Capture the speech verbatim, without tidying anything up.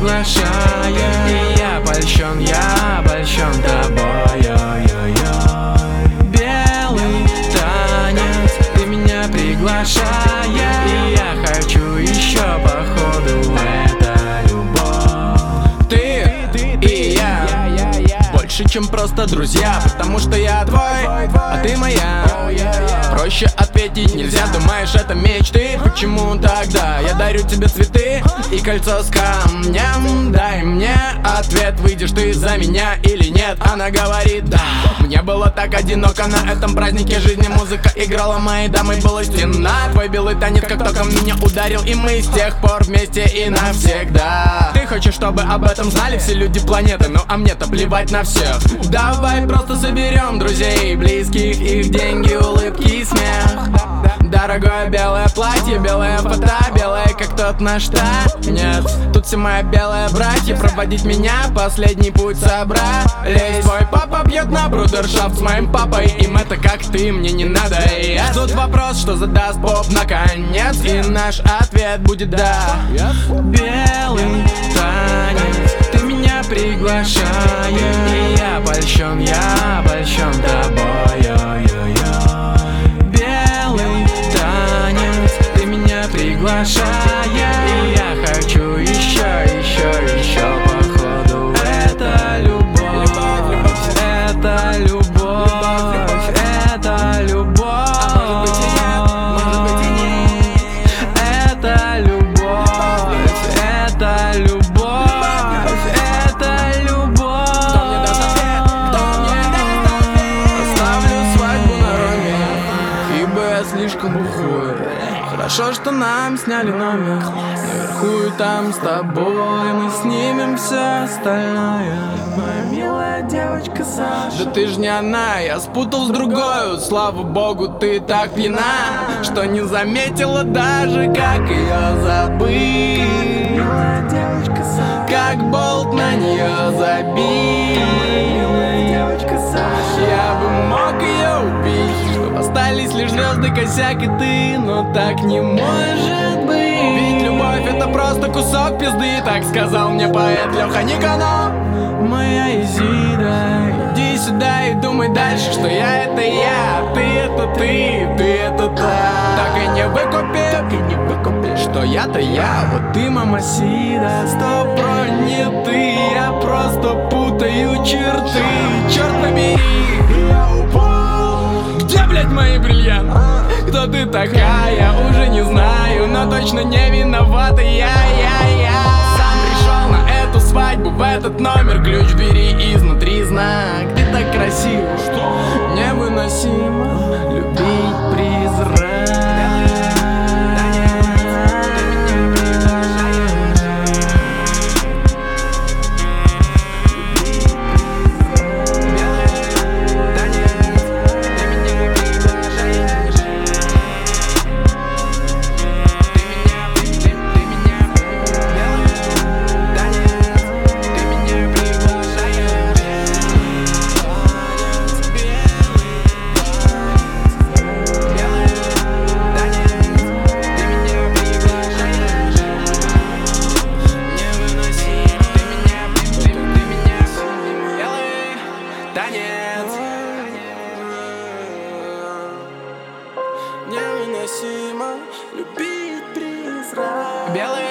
приглашая. И я польщен, я польщен тобой. Белый танец, ты меня приглашая. И я хочу еще, походу, это любовь. Ты и я больше, чем просто друзья, потому что я твой, а ты моя. Проще ответить нельзя, думаешь, это мечты? Почему тогда я дарю тебе цветы и кольцо с камнем? Дай мне ответ, выйдешь ты за меня или нет? Она говорит да. Мне было так одиноко на этом празднике жизни. Музыка играла, моей дамой была стена. Твой белый танец как током меня ударил, и мы с тех пор вместе и навсегда. Ты хочешь, чтобы об этом знали все люди планеты, ну а мне-то плевать на всех. Давай просто соберем друзей, близких, их деньги, улыбки и смех. Дорогое белое платье, белая фото, белая как тот наш танец. Тут все мои белые братья, проводить меня последний путь собрались. Твой папа бьет на брудершафт с моим папой, им это как ты, мне не надо. Я тут вопрос, что задаст Боб наконец, и наш ответ будет да. Белый танец, ты меня приглашаешь. И я польщен, я польщен тобой. Белый танец, ты меня приглашая. И я хочу еще, еще, еще, походу, это любовь. Это любовь, это любовь. А может быть и нет, может быть и нет. Это любовь, это любовь. Слишком бухой. Хорошо, что нам сняли номер наверху, и там с тобой мы снимем все остальное. Моя милая девочка Саша. Да ты ж не она, я спутал с другой. Слава богу, ты так пьяна, что не заметила даже, как ее забыть. Милая девочка Саша. Как болт на нее забить. Милая девочка Саша. Я бы мог ее убить, чтобы остались лишь звезды, косяк и ты, но так не может быть. Ведь любовь это просто кусок пизды, так сказал мне поэт Леха Никонов. Моя Изида, иди сюда и думай дальше, что я это я, ты это ты, ты это та. Так и не выкупи, что я-то я, вот ты мамасида. Сто про не ты, я просто путаю черты. Черт побери, я упал. Где, блядь, мои бриллианты? Кто ты такая, уже не знаю, но точно не виновата я, я, я. Сам пришел на эту свадьбу, в этот номер, ключ в двери изнутри знак. Ты так красиво, что невыносимо любить призрак. Невыносимо любить призрак. Белый